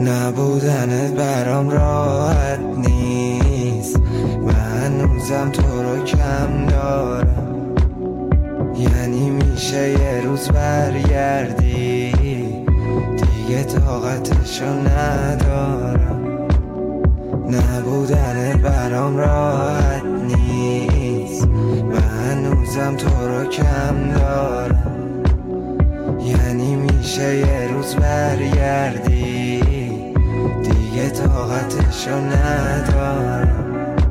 نبودنت برام راحت نیست و هنوزم تو رو کم دارم. یعنی میشه یه روز برگردی دیگه طاقتشو ندارم. نبودنت برام راحت نیست و هنوزم تو رو کم دارم. یعنی میشه یه روز برگردی دیگه طاقتشو ندارم.